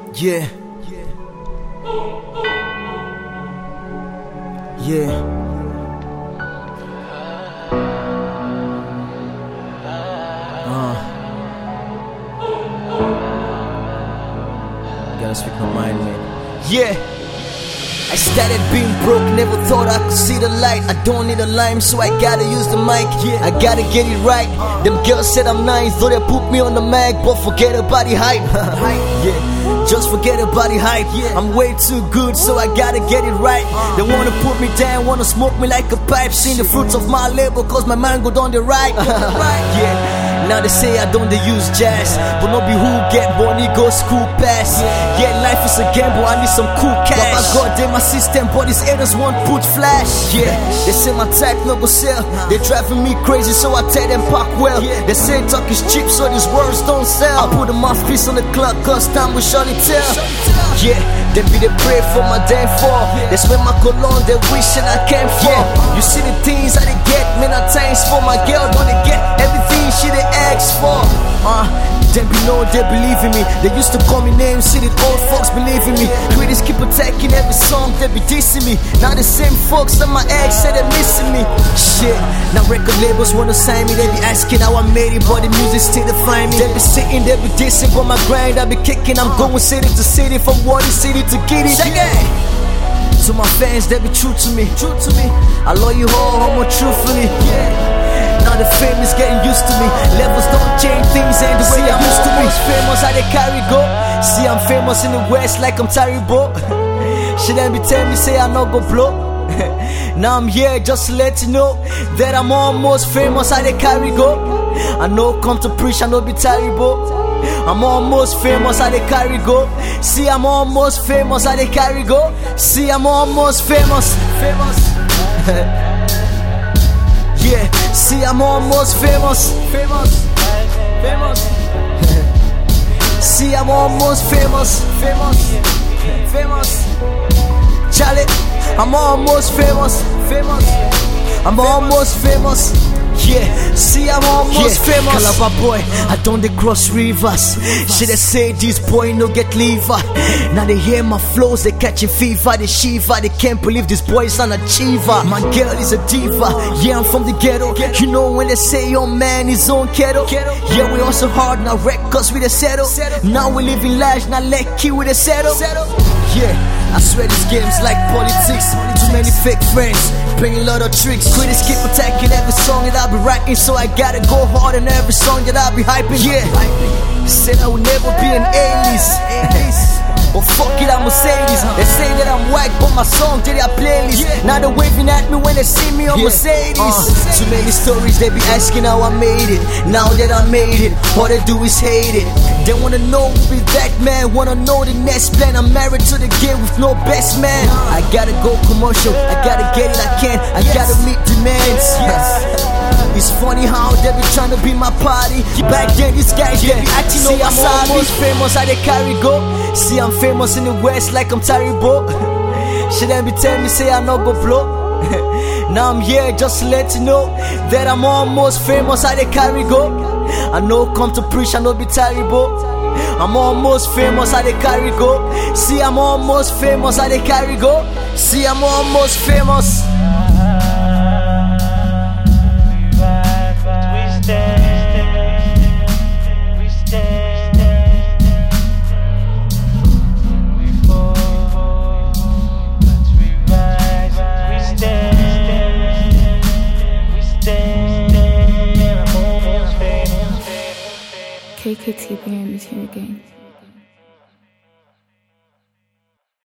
Yeah. Yeah. Gotta speak my mind, man. Yeah. I started being broke, never thought I could see the light. I don't need a lime, so I gotta use the mic. Yeah. I gotta get it right. Them girls said I'm nice, though they put me on the mag, but forget about the hype. Yeah, just forget about the hype. Yeah. I'm way too good, so I gotta get it right. They wanna put me down, wanna smoke me like a pipe. Seen the fruits of my labor, cause my mind go down the right. Yeah. Now they say I don't use jazz, but no be who get money go school pass. Yeah, life is a gamble, I need some cool cash. But my God, they my system, but these haters won't put flash. Yeah, they say my type no go sell. They driving me crazy, so I tell them park well. They say talk is cheap, so these words don't sell. I put a mouthpiece on the clock, cause time will surely tell. Yeah, they be they pray for my downfall. They spend my cologne, they wishing I came for. You see the things I they get, man, I thanks for my girl, don't they get everything she they ask for. They be know they believe in me. They used to call me names, see that old folks believe in me. Critics keep attacking every song, they be dissing me. Now the same folks that my ex say they missing me. Shit, now record labels wanna sign me. They be asking how I made it, but the music still define me. They be sitting, they be dissing, but my grind I be kicking. I'm going city to city, from one city to Giddy. To my fans, they be true to me. I love you all, more truthfully. Now the fame is getting used to me. Levels don't change, things ain't the way I used to be. Famous how they carry go. See I'm famous in the west like I'm terrible. She then be tell me say I no go blow. Now I'm here just to let you know that I'm almost famous how they carry go. I know come to preach, I know be terrible. I'm almost famous how they carry go. See I'm almost famous how they carry go. See I'm almost famous. Yeah, see I'm almost famous. See I'm almost famous. Charlie, I'm almost famous. I'm almost famous. Yeah, see I'm almost famous. Calabar boy, I don't they cross rivers. Should they say this boy no get liver? Now they hear my flows, they catching fever, they shiver. They can't believe this boy is an achiever. My girl is a diva, yeah I'm from the ghetto. You know when they say your man is on keto. Yeah we also hard, now records we the settle. Now we living large, now lucky with the settle. Yeah, I swear this game's like politics. Too many fake friends, playing a lot of tricks. Critics keep attacking every song that I be writing, so I gotta go hard in every song that I be hyping. Yeah, said I would never be an A-list, but fuck it, I'm Mercedes. They say that I'm whack, but my song did their playlist. Now they're waving at me when they see me on Mercedes. Too many stories, they be asking how I made it. Now that I made it, all they do is hate it. They wanna know who be that man, wanna know the next plan. I'm married to the game with no best man. I gotta go commercial, I gotta get it, I can. I gotta meet demands. It's funny how they be trying to be my party. Back then these guys they be acting on my side. I'm almost famous how they carry go. See I'm famous in the west like I'm terrible. She then be telling me say I no go blow. Now I'm here just to let you know that I'm almost famous how they carry go. I know come to preach, I know be terrible. I'm almost famous how they carry go. See I'm almost famous how they carry go. See I'm almost famous. KKTBM is here again.